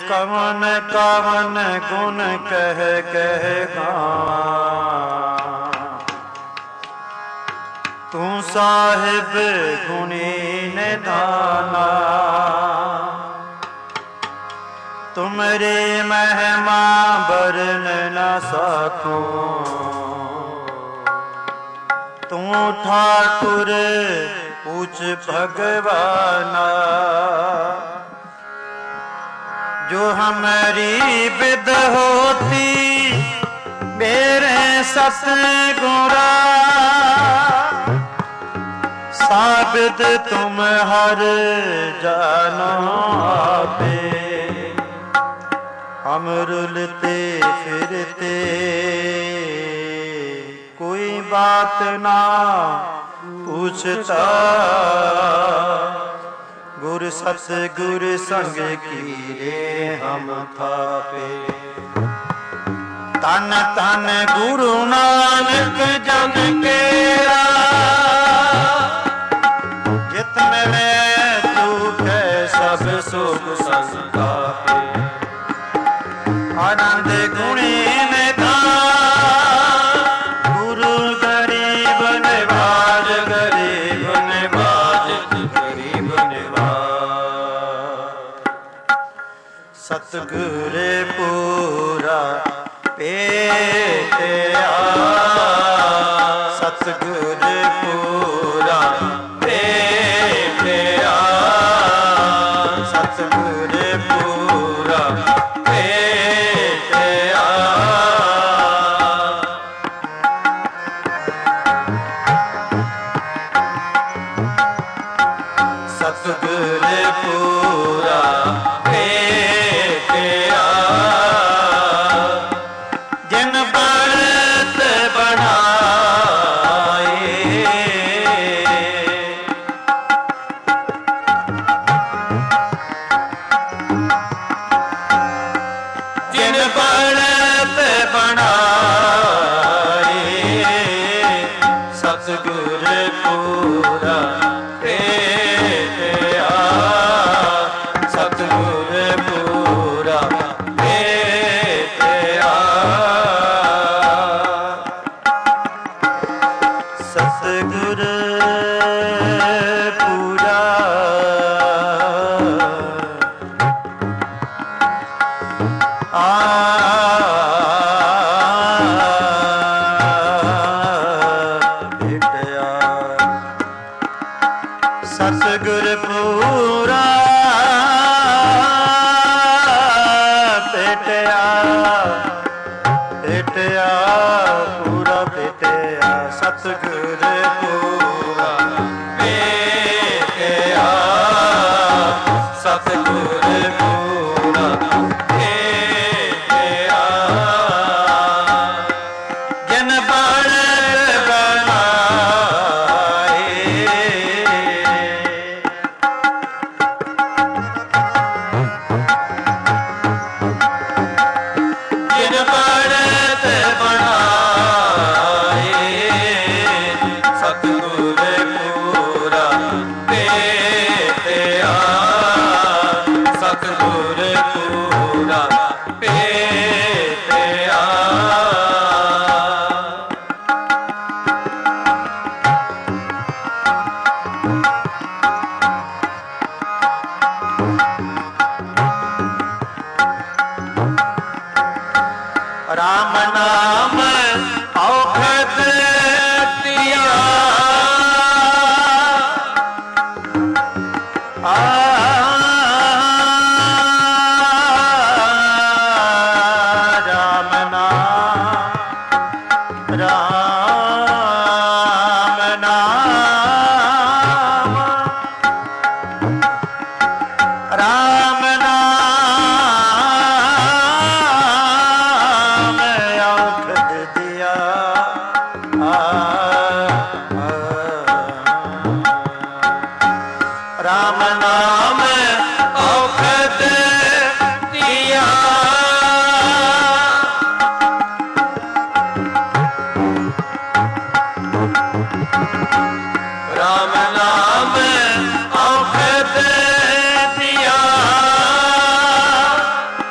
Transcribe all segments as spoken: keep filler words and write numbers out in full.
कवन कवन गुण कह कह गावां। तू साहिब गुणी निधाना, तुमरे महिमा बरन न सकूं। तू ठाकुर पूछ भगवाना, जो हमारी विद होती मेरे सतगुरा। साबित तुम हर जानो आपे, हम रुलते फिरते कोई बात ना पूछता। गुर सतगुर संग कीरे हम थापे। तन तन गुरु नानक जन केरा, जित मिले तू कै सब सुख संतापे। आनंद गुणी निधान, गुरु गरीब निवाज, गरीब निवाज, गरीब निवाज। सतगुर पूरा भेटिया, सतगुर पूरा भेटिया, सतगुर पूरा भेटिया। सतगुर पूरा भेटिया, जिन बरत बनाए। जिन बरत बनाए, सतगुर पूरा भेटिया, सतगुर पूरा भेटिया। सतगुर पूरा आ भेटिया, सतगुर पूरा भेटिया, भेटिया पूरा भेटिया। सतगुर पूरा भेटिया, सतगुर पूरा भेटिया। जिन बरत बनाए, जिन बरत बनाए, सतगुर पूरा भेटिया, सतगुर पूरा भेटिया। राम नाम औखद दिया, आ राम नाम, राम नाम, राम नाम औखद दिया। आ, आ, राम नाम औखद दिया, राम नाम औखद दिया।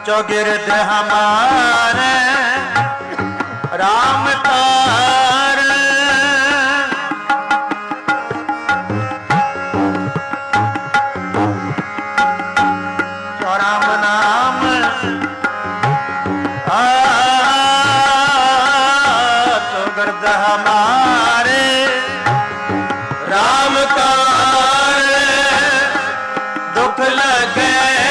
चौगिर्द हमारे राम तार राम नाम आ चौगिर्द हमारे राम तार दुख लगे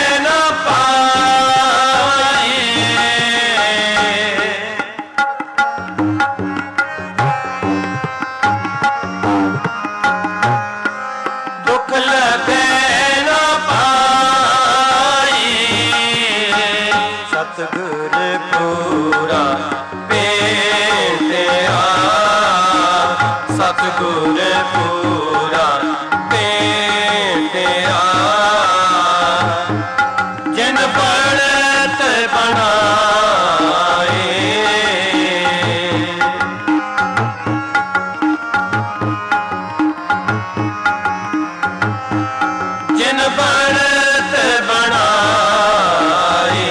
सतगुर पूरा भेटिया जिन पढ़त बनाए जिन पढ़त बनाए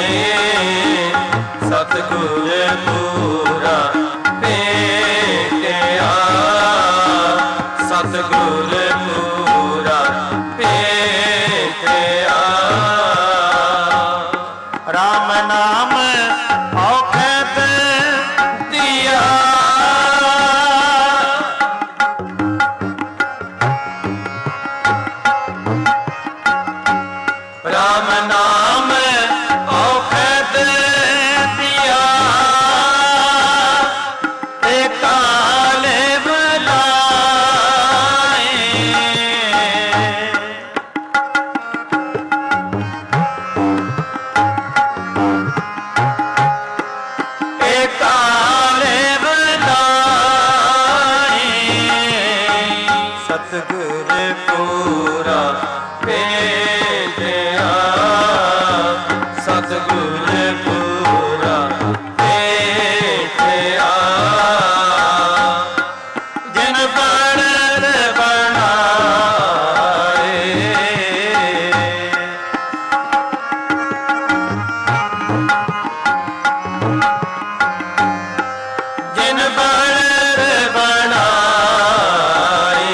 सतगुर पूरा सतगुर पूरा भेटिया राम नाम औखद दिया राम नाम औखद दिया काले सतगुर पूरा भेटिया सतगुर पूरा भेटिया जिन पढ़त बनाए जिन पढ़त बनाए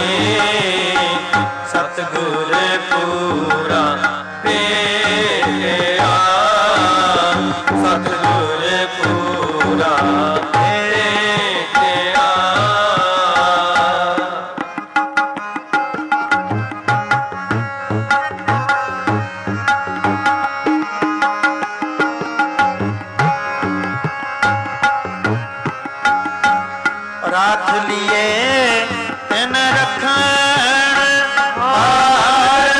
सतगुर पूरा भेटिया सतगुर पूरा भेटिया राख लिए तिन रखण हार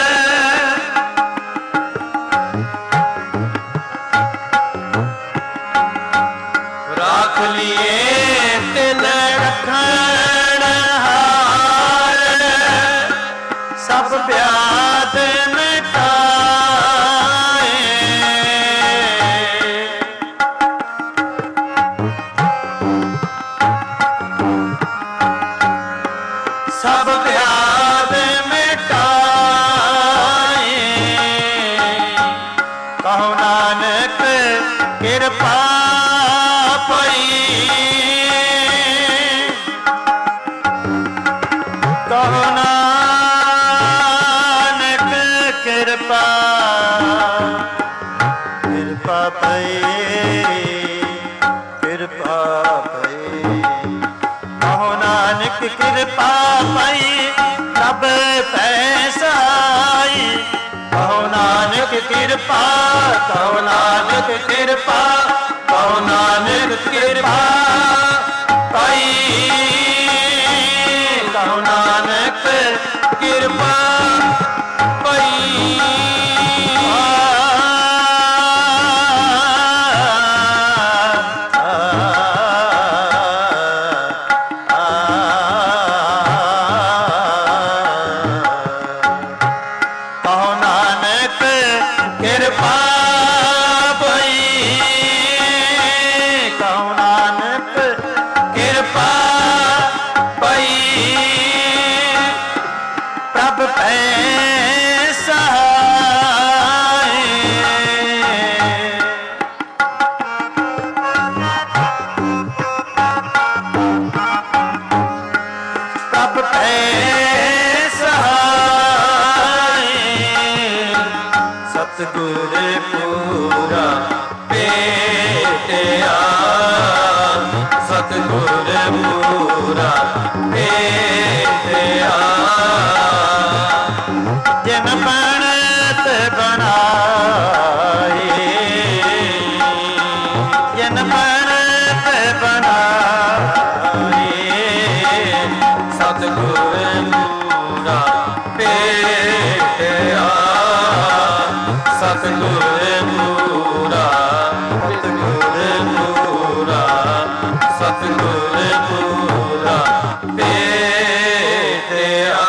राख लिए तिन रखण हार सब व्याध मिटाए सब व्याध मिटाए कहो नानक कृपा पई कहो नानक कृपा कृपा पई कृपा पई कहो नानक कृपा पई सब पैसाई कहो नानक कृपा कहो नानक कृपा कहो नानक कृपा पई कहो नानक कृपा पई कृपा भई कहो नानक सतगुर पूरा भेटिया, सतगुर पूरा भेटिया। जिन बनत बनाए, जिन बनत बनाए, सतगुर पूरा भेटिया, सतगुर पूरा, सतगुर पूरा, सतगुर पूरा भेटिया।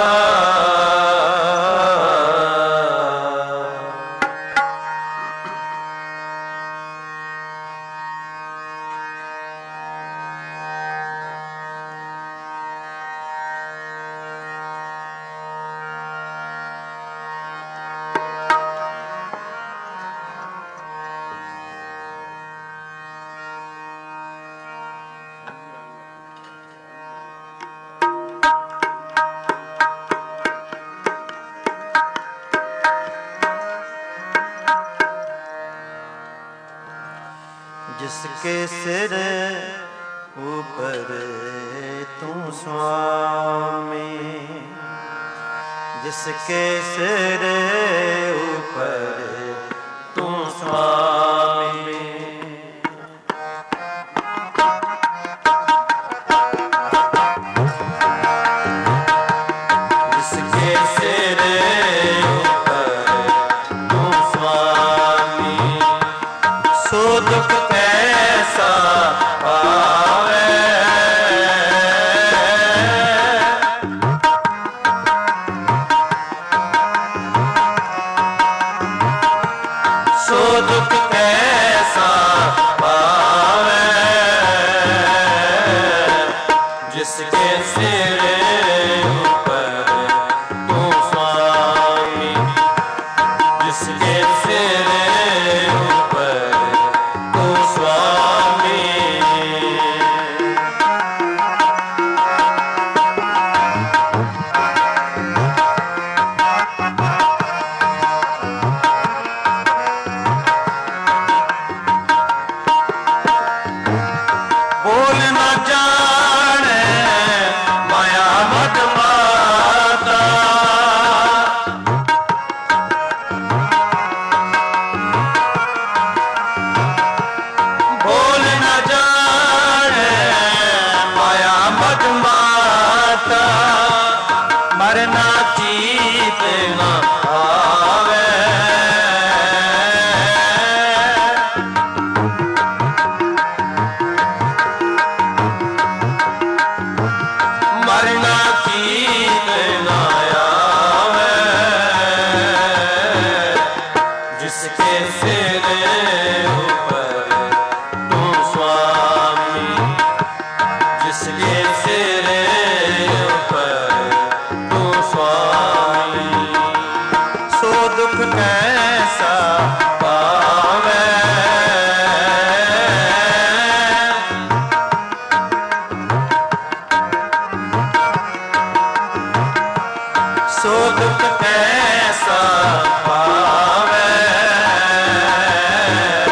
जिसके सिर ऊपर तू स्वामी, जिसके सिर ऊपर तू स्वामी, जिसके सिर ऊपर तू स्वामी, सो दुख कैसा पावे, सो दुख कैसा पावे, जिसके सिर ऊपर तू स्वामी, जिसके सिर ऊपर तू स्वामी। बोल न जाने माया मत माता, बोल न जाने माया मत माता, मरना चीत न आवे, मरना चीत न आवे, जिसके सिर ऊपर तू स्वामी, जिसके सिर ऊपर तू स्वामी, सो दुख कैसा पावे, सो दुख कैसा पावे,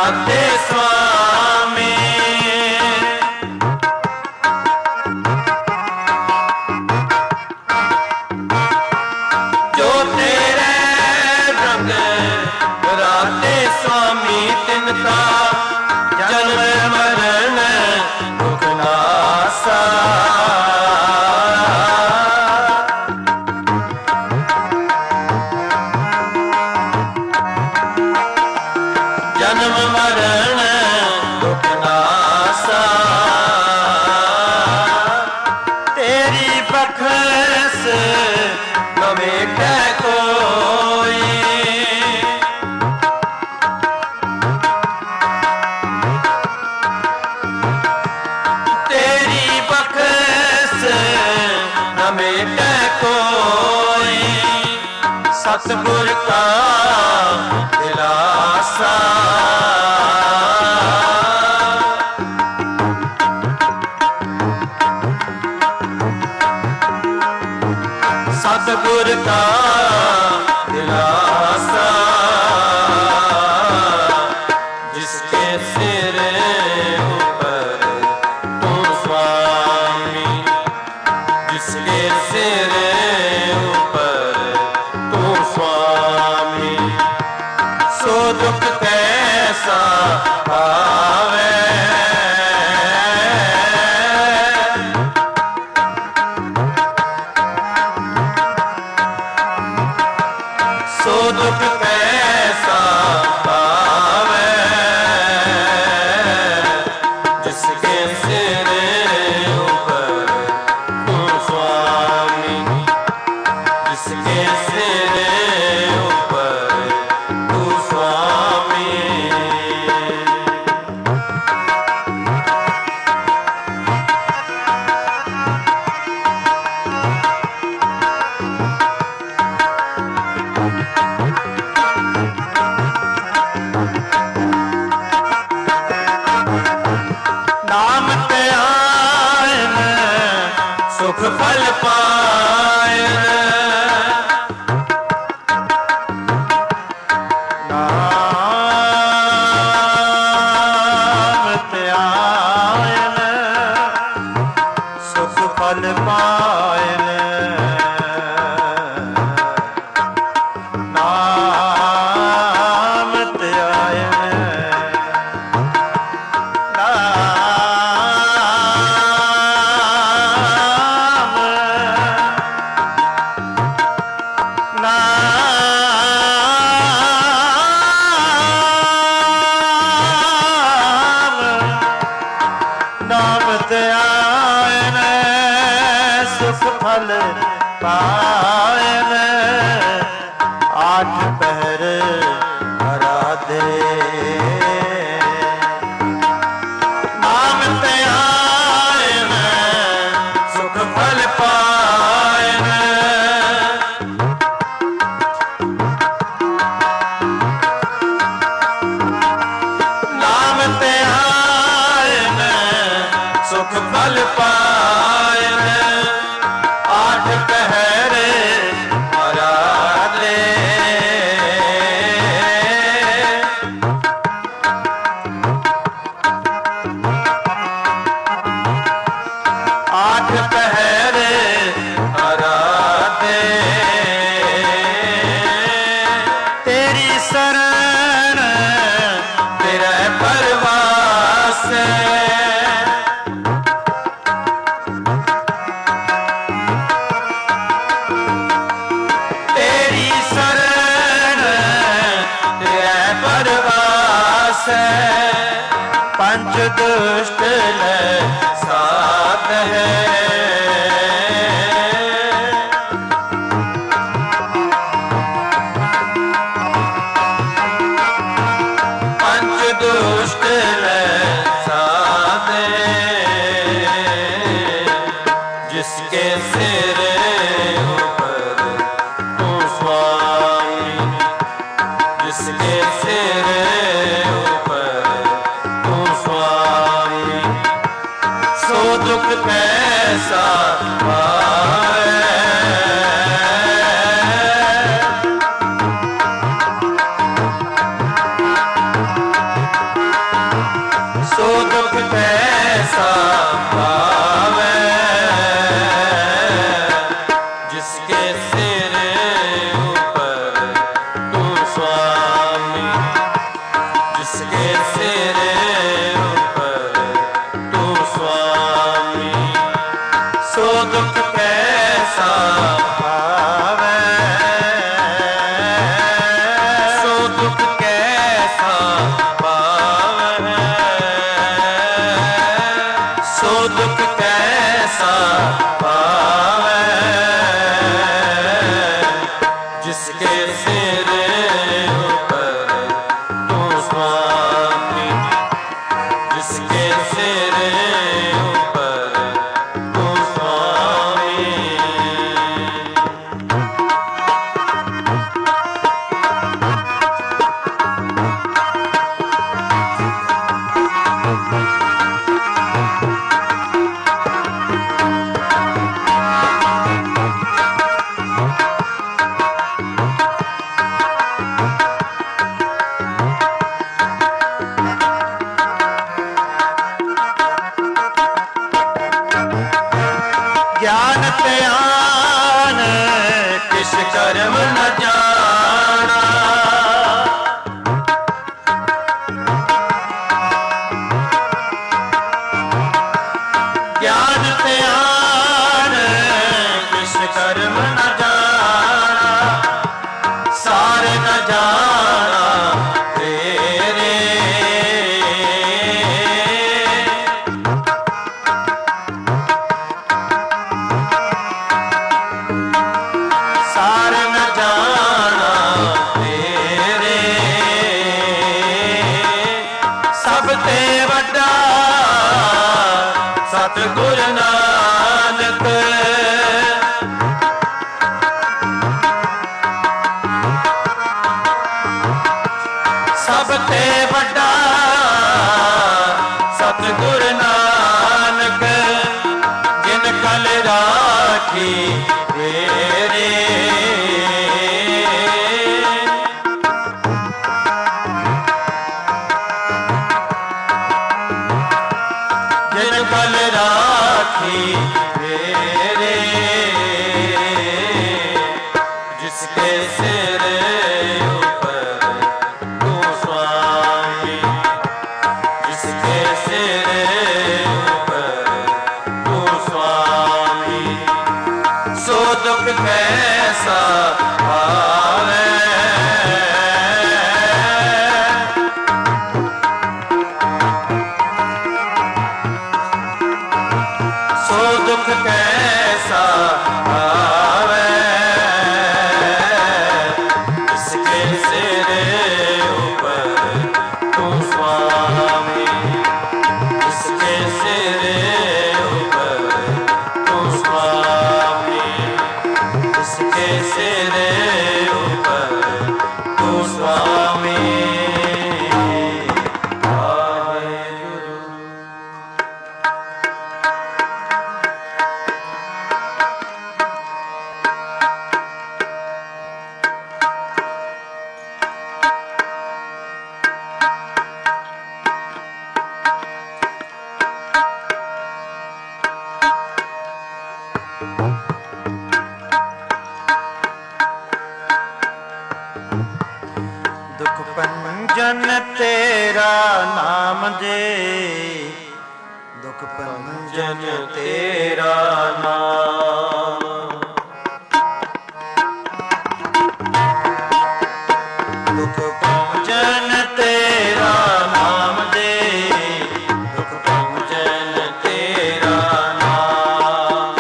राधे स्वामी। जो तेरे रंग राधे स्वामी तिनका जन्म मरण दुख नासा। जन्म मरण दुख नासा। तेरी बखस न मेटे कोई। तेरी बखस न मेटे कोई। सतगुर का दिलासा। सतगुर का दिलासा। जिसके सिर ऊपर तू स्वामी। जिसके सिर ऊपर तू स्वामी। सो दुख कैसा पावे। सो दुख कैसा पावे। जिसके सिर ऊपर तू स्वामी। जिसके सिर ऊपर तू स्वामी। नाम ते आयन सुख फल पायन। नाम ते आयन सुख फल पायन। नाम ते आयन फल पायन। आठ पहर आराधे। नाम ते आयन सुख फल पायन। नाम ते आयन सुख फल पायन। आठ पहर आराधे। आठ पहर आराधे। तेरी शरण तेरा परवास। पंच दुष्ट साथ है। पंच दुष्ट साथ है। जिसके सिर ऊपर तू स्वामी। जिसके सिर सो दुख कैसा पाए। दुख कैसा पावे जिसके सिर ऊपर तू स्वामी, जिसके सिर ऊपर तू स्वामी। ज्ञान त्यान किस कर्म न जाना, ज्ञान त्यान किस कर्म न जाना, सार न जाना तेरे सार न जाना तेरे, सब ते वड्डा सतगुर नानक, सब ते वड्डा सतगुर नानक, जिन कल राखी तेरे जिन कल राखी तेरे, जिसके सिर ऊपर तू स्वामी, जिसके सिर ऊपर तू स्वामी। सो दुख कैसा पावे सो दुख कैसा पावे जिसके सिर ऊपर तू स्वामी, जिसके सिर ऊपर तू स्वामी, जिसके सिर ऊपर तू स्वामी। दुख पंजन तेरा नाम दे, दुख पंजन तेरा नाम, दुख पंजन तेरा नाम दे, दुख पंजन तेरा नाम,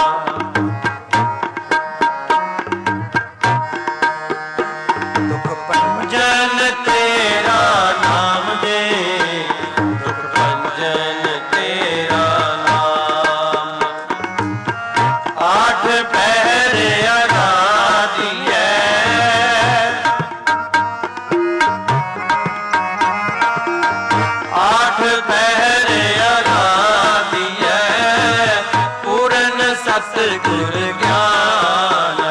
दुख पंजन तेरा नाम दे, दुख पंजन तेरा नाम। आठ पहर अगाधी है, आठ पहर अगाधी है, पूर्ण सतगुर ज्ञान,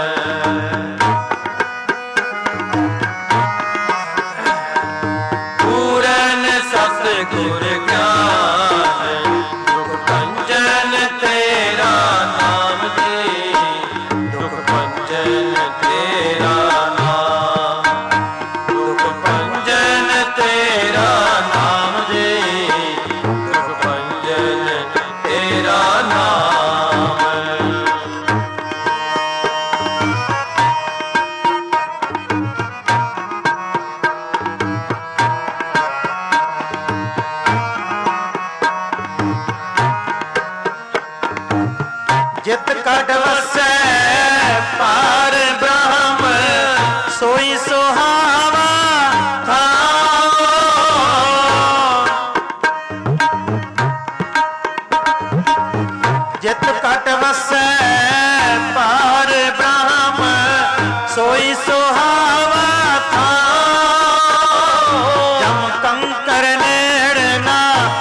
सतगुर ज्ञान। दुख पंजन तेरा नाम दे, दुख पंजन तेरा नाम, दुख पंजन तेरा नाम दे, दुख पंजन तेरा नाम। कट वसै पार ब्रह्म सोई सुहावा जित कट वसै पार ब्रह्म सोई सुहावा था। जम कंकर नेड़ ना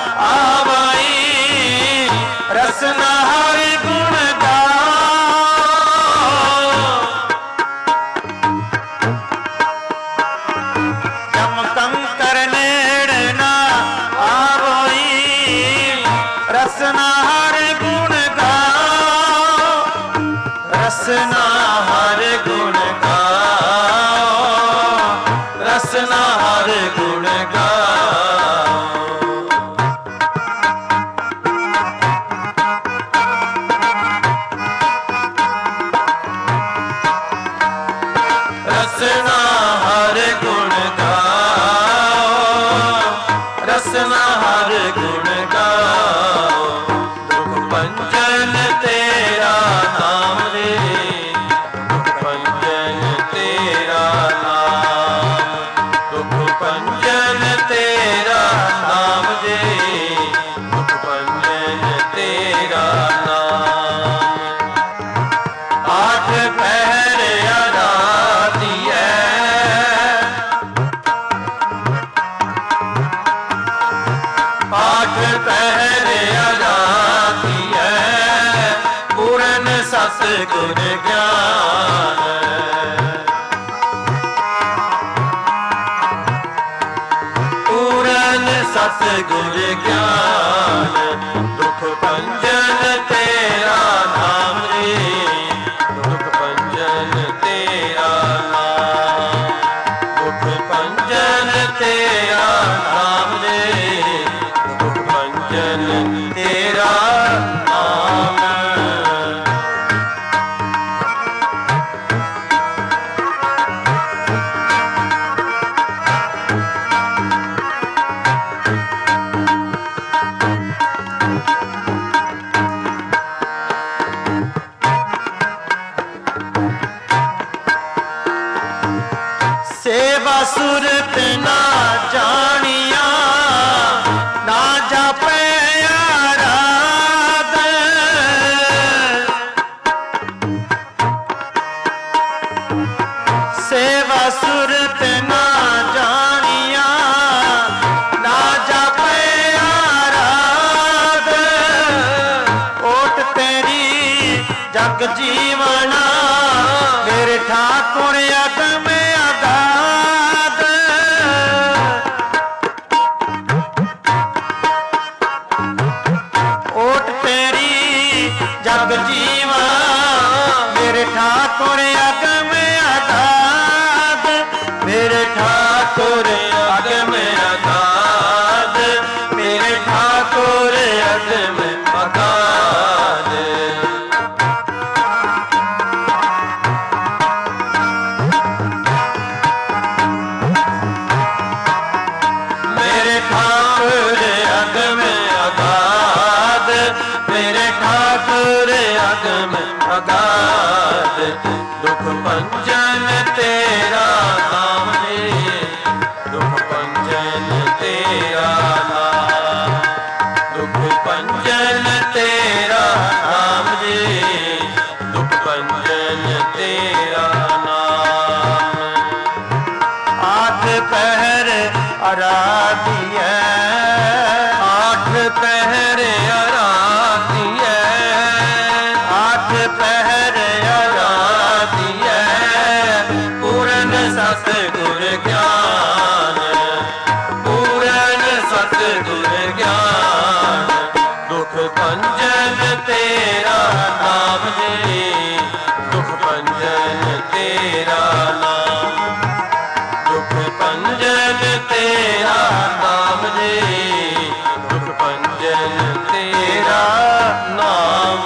आवई रसना हर गुण गाओ। जम कंकर नेड़ ना आवई रसना हर गुण रसना हर गुण गाओ रसना हर गुण गाओ। रसना हर गुण गाओ रसना हर गुण गाओ। दुख पंजन तेरा नाम रे दुख पंजन तेरा नाम दुख पंजन तेरा नाम रे दुख पंजन तेरा नाम। आठ पहर आराधी है आठ पहर आराधी है पूरन सतगुर ज्ञान। पूरन सतगुर ज्ञान दुख पंजन तेरा नाम रे दुख पंजन तेरा नाम दुख पंजन तेरा नाम रे दुख पंजन तेरा नाम। सेवा सुरत ना जानिया ना जापे आराध। सेवा सुरत ना जानिया ना जापे आराध। ओट तेरी जग जीवना मेरे ठाकुर अगम अगाध। ओट तेरी जग जीवा मेरे ठाकुर अगम अगाध। मेरे ठाकुर अगम अगाध मेरे ठाकुर अगम अगाध। मेरे ठाकुर अगम अगाध मेरे ठाकुर अगम अगाध। दुख पंजन तेरा नाम रे दुख पंजन तेरा नाम दुख पंजन तेरा नाम रे दुख पंजन तेरा नाम। आठ पहर आराधी है आठ पहर आराधी है आठ पहर आराधी है पूरन सतगुर ज्ञान पूरन सतगुर ज्ञान। दुख पंजन तेरा नाम रे दुख पंजन तेरा नाम दुख पंजन तेरा नाम रे दुख पंजन तेरा नाम।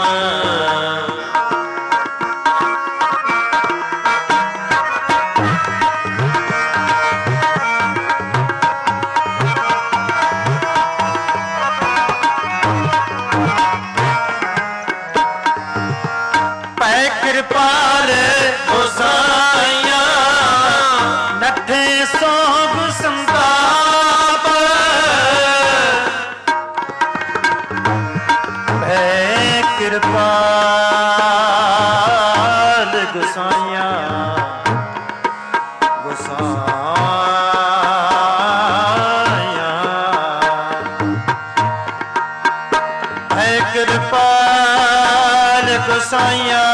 ਕਿਰਪਾਲ ਗੁਸਾਈਆਂ ਗੁਸਾਈਆਂ ਹੈ ਕਿਰਪਾਲ ਗੁਸਾਈਆਂ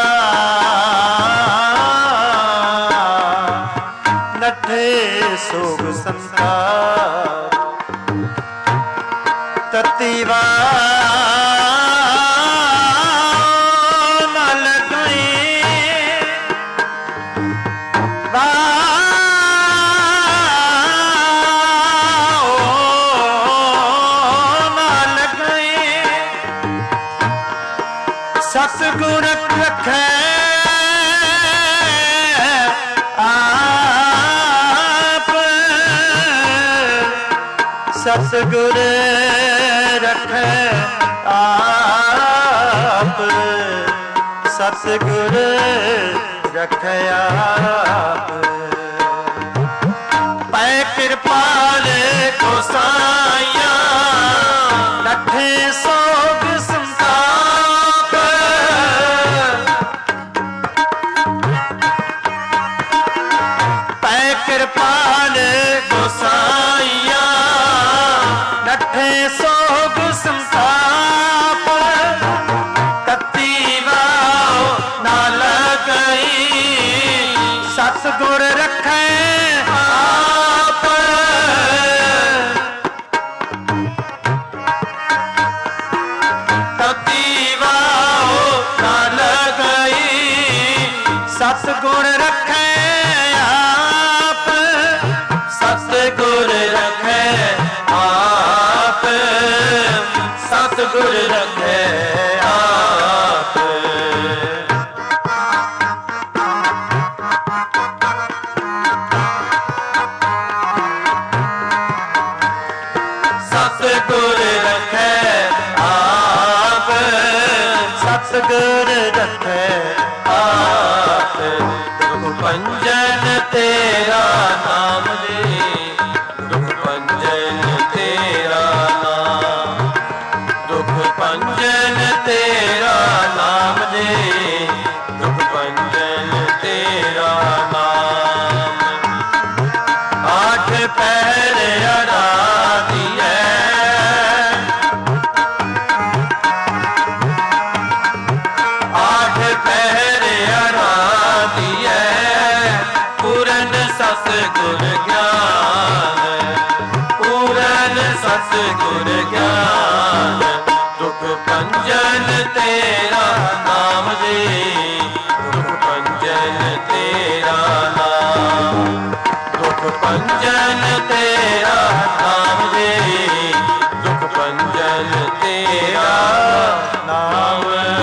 ਨੱਠੇ ਸੋਗ ਸੰਤਾਪ ਤਤੀਵਾ ਸਤਿਗੁਰ ਰੱਖੈ ਆਪ ਸਤਿਗੁਰ ਰੱਖੈ ਆਪ ਸਤਿਗੁਰ ਰੱਖੈ ਆਪ ਪੈ ਕਿਰਪਾਲ ਗੋਸਾਈਆਂ ਨੱਠੇ ਸੋਗ ਸੰਤਾਪ ਪੈ ਕਿਰਪਾਲ ਗੋਸਾਈਆਂ ਨੱਠੇ ਸੋਗ ਸੰਤਾਪ ਤਤੀ ਵਾਓ ਨਾ ਲਗਈ ਸਤਿਗੁਰ ਰੱਖੈ ਆਪ ਤਤੀ ਵਾਓ ਨਾ ਲਗਈ ਸਤਿਗੁਰ ਰੱਖੈ ਆਪ ਸਤਿਗੁਰ ਰੱਖੈ ਆਪ ਸਤਿਗੁਰ ਰੱਖੈ ਆਪ ਸਤਿਗੁਰ ਰੱਖੈ ਆਪ ਸਤਿਗੁਰ ਰੱਖੈ ਆਪ ਦੁਖ ਭੰਜਨ ਤੇਰਾ ਨਾਮ ਦੇ ਦੁਖ ਭੰਜਨ ਤੇਰਾ ਨਾਮ ਦੁਖ ਭੰਜਨ ਤੇਰਾ ਨਾਮ ਦੇ ਦੁਖ ਭੰਜਨ ਤੇਰਾ ਨਾਮ ਆਠ ਪਹਿਰ ਅਰਾਧੀਐ ਆਠ ਪਹਿਰ ਅਰਾਧੀਐ ਪੂਰਨ ਸਤਿਗੁਰ ਗਿਆਨ ਪੂਰਨ ਸਤਿਗੁਰ ਗਿਆਨ ਦੁਖ ਭੰਜਨ ਤੇਰਾ ਨਾਮ ਦੇ ਦੁਖ ਭੰਜਨ ਤੇਰਾ ਨਾਮ ਦੁਖ ਭੰਜਨ ਤੇਰਾ ਨਾਮ ਦੇ ਦੁਖ ਭੰਜਨ ਤੇਰਾ ਨਾਮ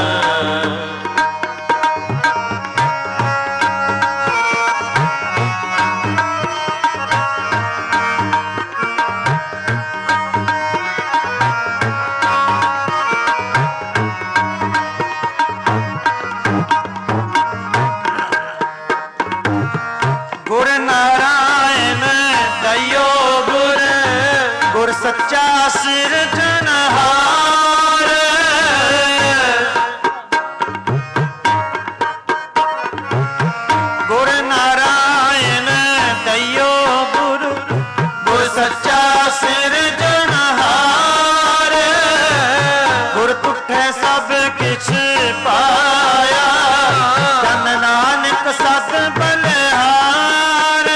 ਗੁਰ ਨਾਰਾਇਣ ਦਇਓ ਗੁਰ ਗੁਰ ਸੱਚਾ ਸਿਰਜਣਹਾਰ ਗੁਰ ਨਾਰਾਇਣ ਦਇਓ ਗੁਰ ਗੁਰ ਸੱਚਾ ਸਿਰਜਣਹਾਰ ਗੁਰ ਤੁਠੈ ਸਭ ਕਿਛ ਪਾਇਆ ਜਨ ਨਾਨਕ ਸਤ ਬਲਿਹਾਰ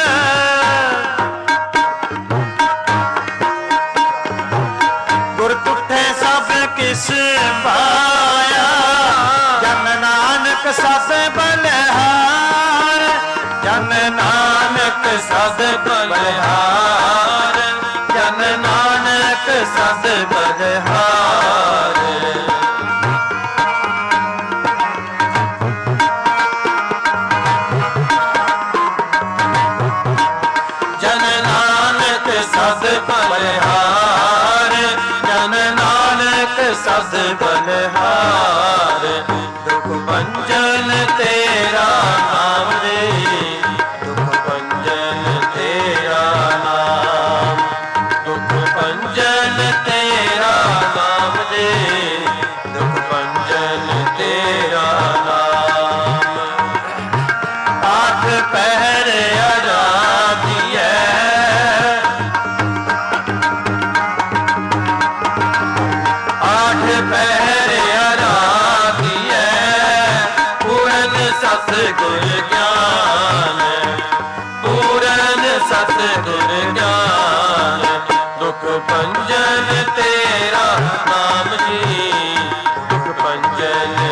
ਗੁਰ ਤੁਠੈ ਸਭ ਕਿਛ ਪਾਇਆ ਜਨ ਨਾਨਕ ਸਤ ਬਲਿਹਾਰ ਜਨ ਨਾਨਕ ਸਤ ਬਲਿਹਾਰ ਜਨ ਨਾਨਕ ਸਤ ਬਲਿਹਾਰ ਜਨ ਨਾਨਕ ਸਦ ਬਲਿਹਾਰ ਜਨ ਨਾਨਕ ਸਦ ਬਲਿਹਾਰ ਦੁਖ ਭੰਜਨ ਤੇਰਾ ਨਾਮ ਦੇ ਦੁਖ ਭੰਜਨ ਤੇਰਾ ਨਾਮ ਦੁਖ ਭੰਜਨ ਤੇਰਾ ਨਾਮ ਦੇ ਦੁਖ ਭੰਜਨ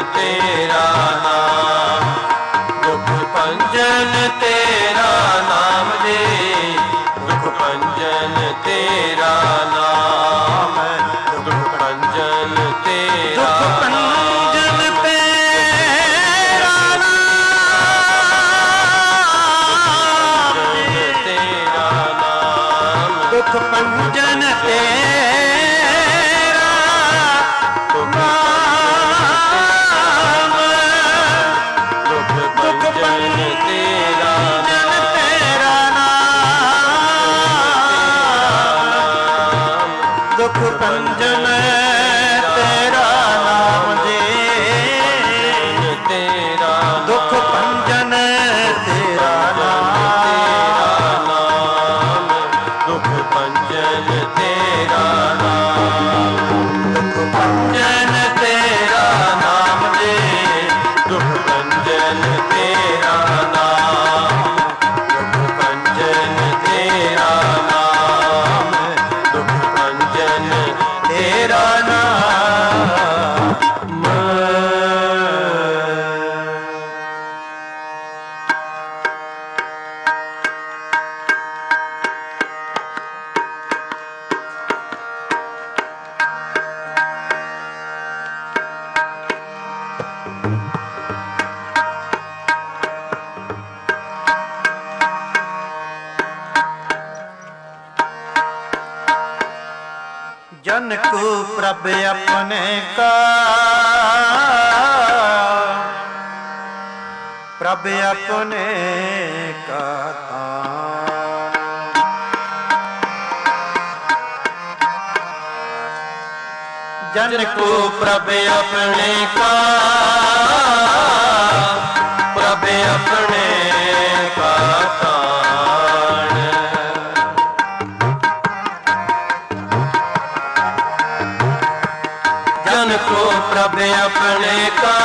तेरा नाम, दुख भंजन तेरा नाम जी, दुख भंजन तेरा नाम, दुख भंजन तेरा भंजन तेरा नाम, तेरा नाम, दुख भंजन तेरा नाम, दुख भंजन तेरा तेरा नाम, दुख भंजन तेरा नाम जी, तेरा दुख भंजन तेरा नाम, दुख भंजन तेरा नाम, दुख भंजन तेरा नाम जी, दुख भंजन तेरा नाम, दुख भंजन तेरा नाम, दुख भंजन तेरा नाम। जन को प्रभ अपने का, प्रभ अपने का तान, जन को प्रभ अपने का, प्रभ अपने का तान, जन को प्रभ अपने का,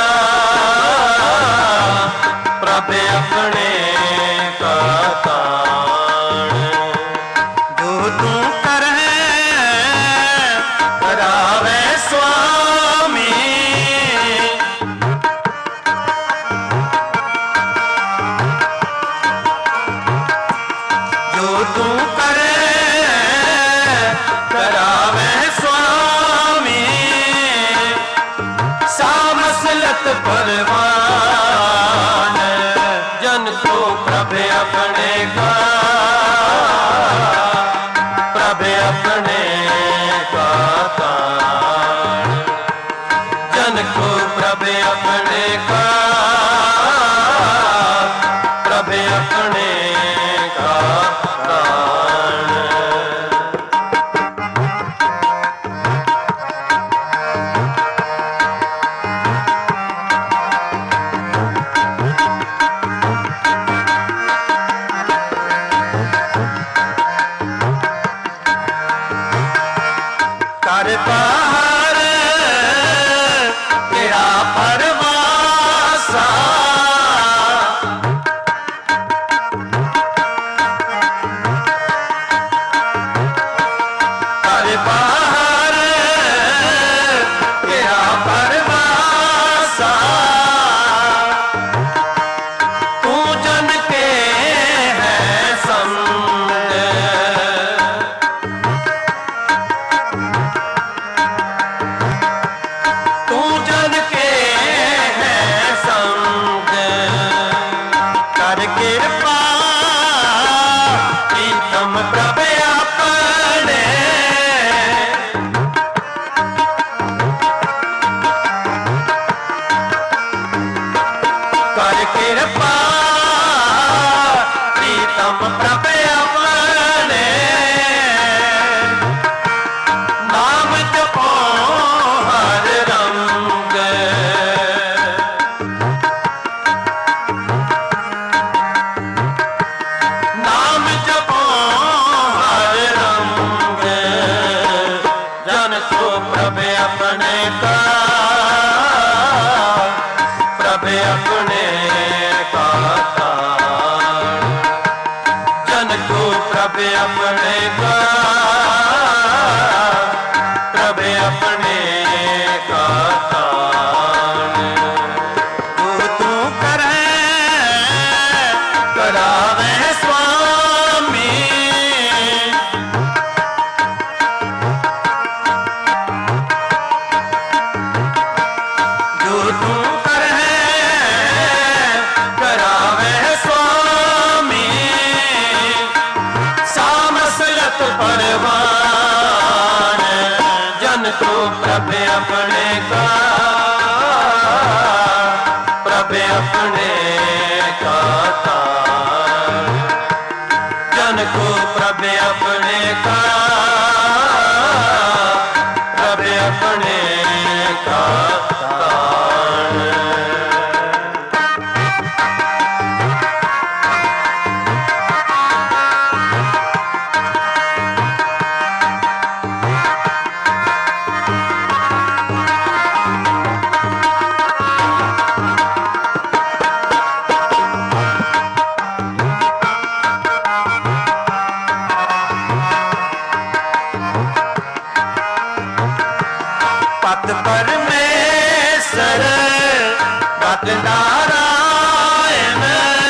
प्रभ अपने का तान, जो तू करे करावे स्वामी, जो तू करे करावे स्वामी, सामसलत परवान, जन को प्रभ अपने का, प्रभ अपने का तान, जन को प्रभ अपने का, प्रभ अपने का तान, कर बाहर तेरा परवासा, अपने का तान, जन को प्रभ अपने का, प्रभ अपने का तान। पत परमेश्वर पत नारायण,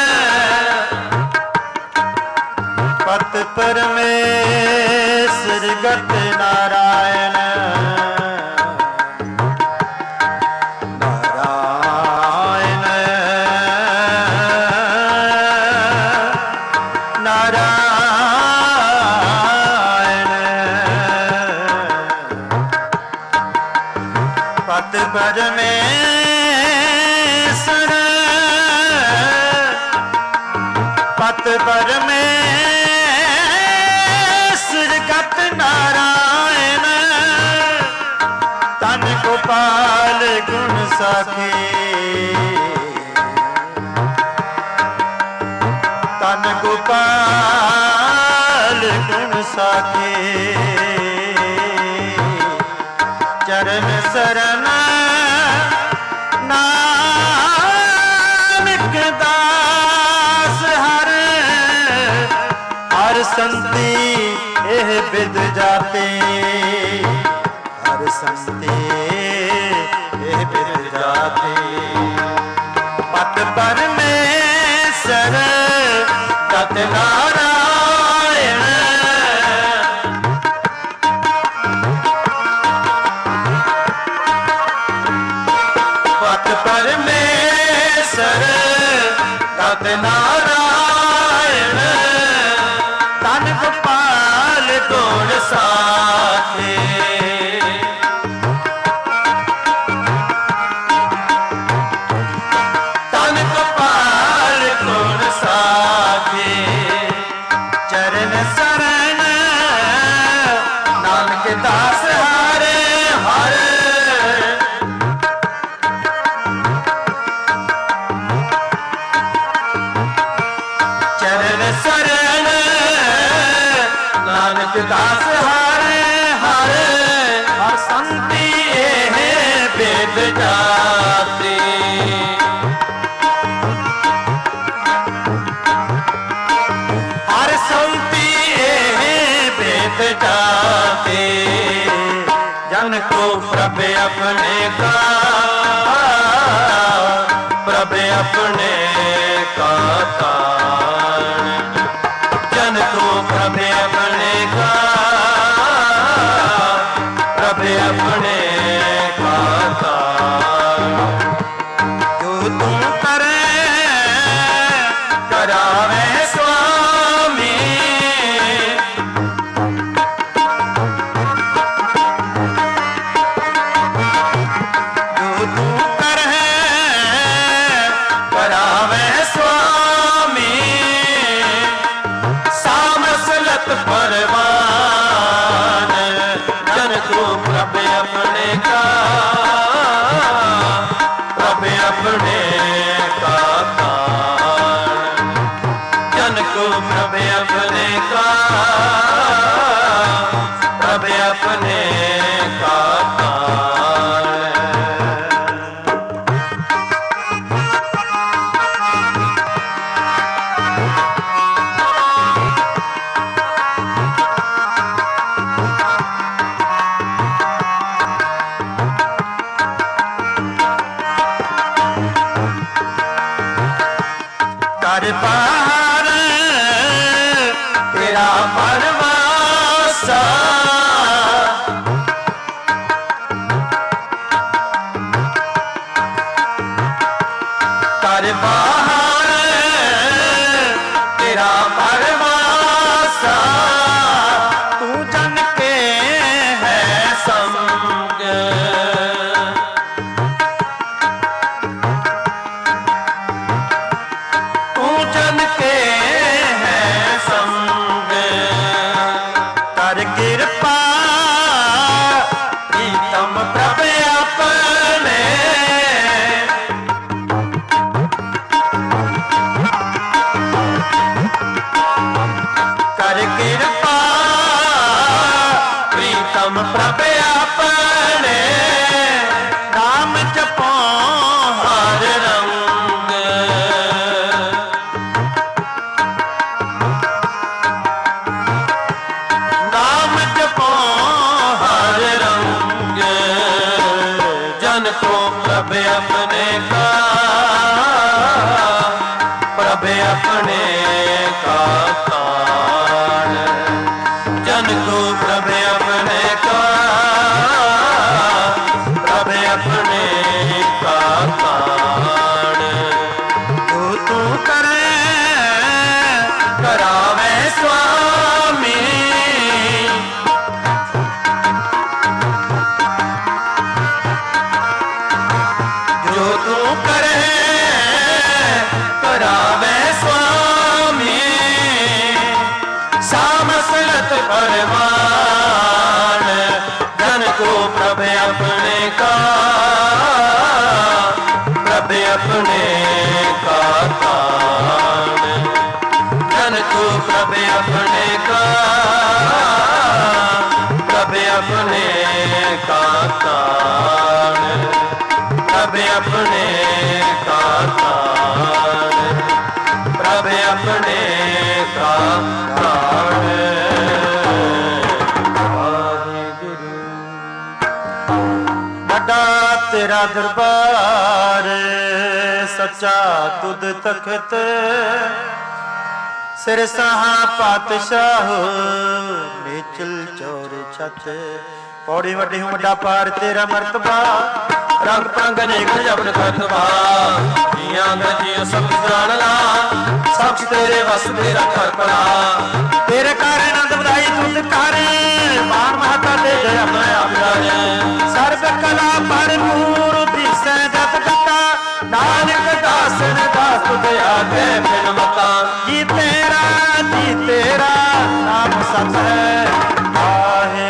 पत परमेश्वर गत नारायण, नारायण नारायण, पत परमेश्वर पत परमेश्वर गत नारायण, तन गोपाल गुण साखे, तन गोपाल गुण साखे, चरण शरण नानक दास हर, हर संति एह बिद जाते, हर संति एह बिद जाते। पत परमेश्वर गत नारायण, पत परमेश्वर गत नारायण, तन गोपाल गुण साखे, तन गोपाल गुण साखे, चरण शरण नानक दास हरे हरे, शरण नानक दास हरे हरे, हर संति एह वेद जाते, हर संति एह वेद जाते, जन को प्रभ अपने का, प्रभ अपने का तान, जन को प्रभ अपने का, प्रभ अपने का तान। जो तुम करे करावे स्वामी, जो तुम करे करावे स्वामी, सामसलत परवान, जन को प्रभ अपने का, प्रभ अपने का तान, जन को प्रभ अपने का, प्रभ अपने का तान। कर पार तेरा परवासा, कर पार तेरा परवासा, तू जन के है संग, जन को प्रभ अपने का, प्रभ अपने का तान। जन को प्रभ अपने का, प्रभ अपने का तान। तू तू करे करावे स्वामी, जो तू करे करावे स्वामी। सामसलत परवान, जन को प्रभ अपने का, प्रभ अपने का तान। जन को प्रभ अपने का, प्रभ अपने का तान। प्रभ अपने का तान, प्रभ अपने का तान। वाहिगुरु। बड़ा तेरा दरबार, सच्चा तुद तखत। सिर सहा पातशाह, नीचल चौर छत। पौड़ी वड्डी हूँ वड्डा पार तेरा मर्तबा, रंग पंग अनेक जबन करतबा। जियां दा जियो सब जान ला, सब तेरे वस तेरा कर पड़ा। तेरे कार आनंद बधाई तुद कर, मान महता दे जय अपने आप जाने। सर्व कला भरपूर दिसै जत गता, नानक दासन दास तुद आगे बिन मता। जी तेरा जी तेरा नाम सत है आहे।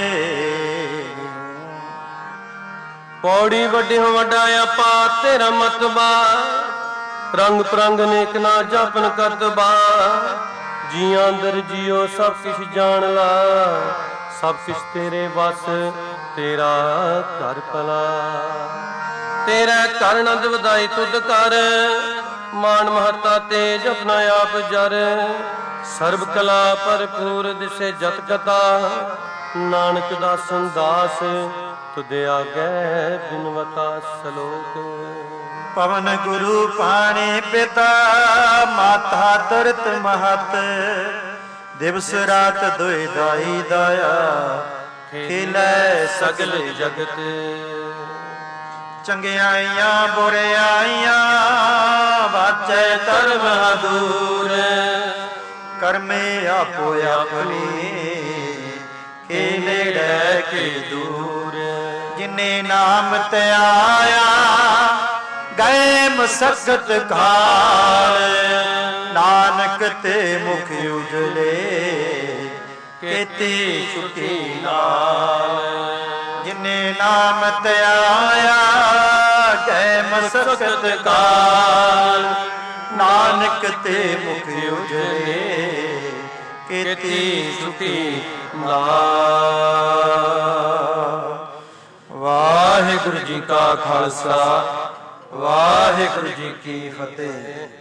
पौड़ी वड्डी हो वड्डा आपा तेरा मतबा। रंग परंग नेक ना जापन करतबा। जियां अंदर जियो सब किश जान ला, सब किश तेरे वस तेरा कर भला। तेरा कर नंद वधाई तुद कर, मान महता तेज अपना आप जर। सर्व कला भरपूर दिसे जत कथा, नानक दासन दास तुद आगे बिनवता सलोक। पवन गुरु पाणी पिता, माता तरत महत। दिवस रात दुई दाई दाया, खिलै सगल जगत। चंगियाइयां बुरियाइयां, वाचै धर्म दूर। करमे आपो अपनी, के नेड़े के दूर। जिन्ने नाम ते आया, गए मसकत काल। नानक ते मुख उजले, केती छुटी नाल। जिन्ने नाम ते आया, गए मसकत काल। नानक ते मुख उजले, केती छुटी नाल। वाहिगुरु जी का खालसा, वाहिगुरु जी की फतेह।